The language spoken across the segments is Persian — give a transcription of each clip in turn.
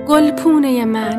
گلپونه من،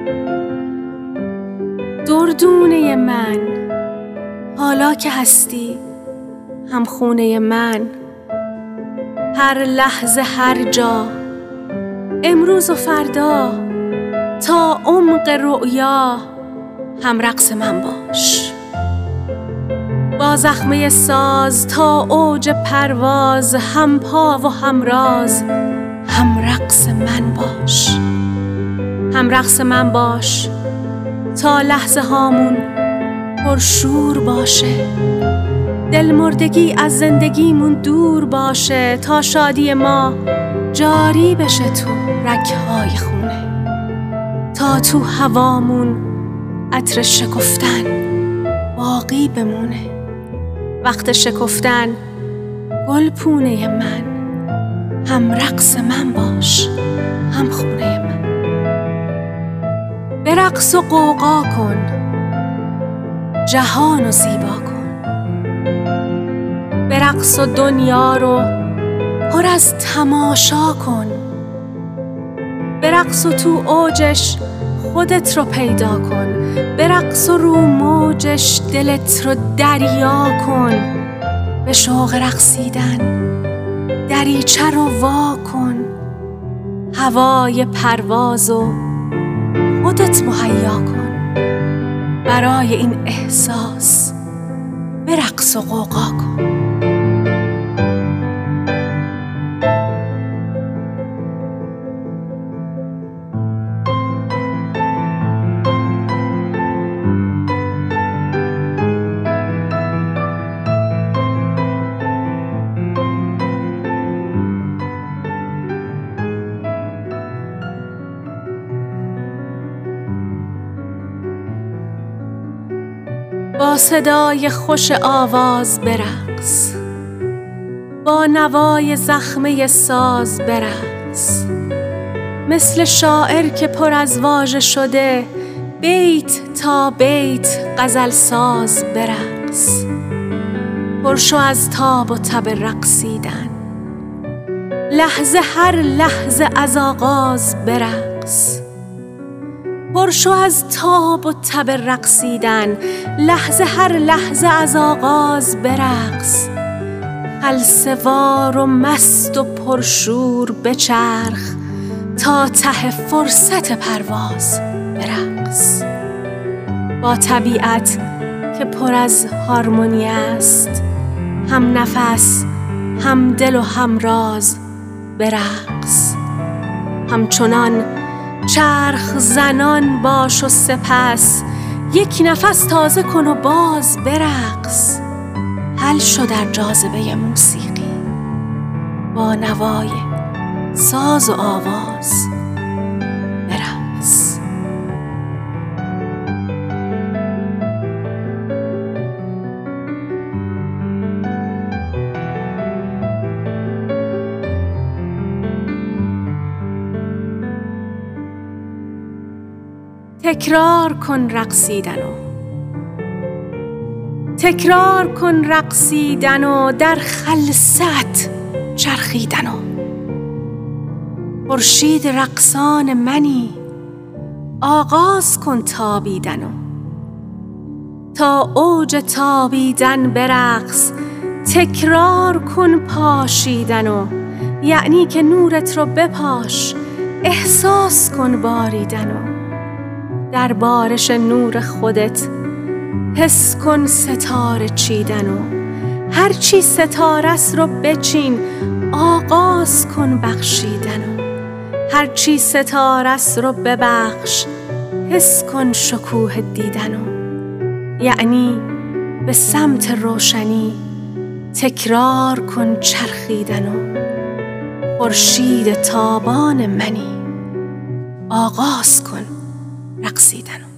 دردونه من، حالا که هستی همخونه من، هر لحظه هر جا، امروز و فردا، تا عمق رؤیا هم رقص من باش. با زخمه ساز تا اوج پرواز، هم پا و هم راز، هم رقص من باش. هم رقص من باش تا لحظه هامون پرشور باشه، دلمردگی از زندگیمون دور باشه، تا شادی ما جاری بشه تو رگ‌های خونه، تا تو هوامون عطر شکفتن باقی بمونه. وقت شکفتن گلپونه من، هم رقص من باش هم خونه من. برقص و غوغا کن، جهانو زیبا کن، برقص و دنیا رو پر از تماشا کن، برقص و تو اوجش خودت رو پیدا کن، برقص و رو موجش دلت رو دریا کن. به شوق رقصیدن دریچه رو وا کن، هوای پرواز و خودت مهیا کن. برای این احساس برقص و غوغا کن. با صدای خوش آواز برقص، با نوای زخمه ساز برقص، مثل شاعر که پر از واژه شده، بیت تا بیت غزل ساز برقص. پرشو از تاب و تب رقصیدن، لحظه هر لحظه از آغاز برقص. پرشو از تاب و تب رقصیدن، لحظه هر لحظه از آغاز برقص. خلسوار و مست و پرشور بچرخ، تا ته فرصت پرواز برقص. با طبیعت که پر از هارمونی است، هم نفس هم دل و هم راز برقص. همچنان چرخ زنان باش و سپس، یک نفس تازه کن و باز برقص. حل شو در جاذبه موسیقی، با نوای ساز و آواز برقص. تکرار کن رقصیدنو، تکرار کن رقصیدنو، در خلست چرخیدنو. خورشید رقصان منی، آغاز کن تابیدنو. تا اوج تابیدن برقص، تکرار کن پاشیدنو. یعنی که نورت رو بپاش، احساس کن باریدنو. در بارش نور خودت حس کن ستاره چیدنو. هرچی ستاره‌ست رو بچین، آغاز کن بخشیدنو. هرچی ستاره‌ست رو ببخش، حس کن شکوه دیدنو. یعنی به سمت روشنی تکرار کن چرخیدنو. خورشید تابان منی، آغاز کن رقصیدنو.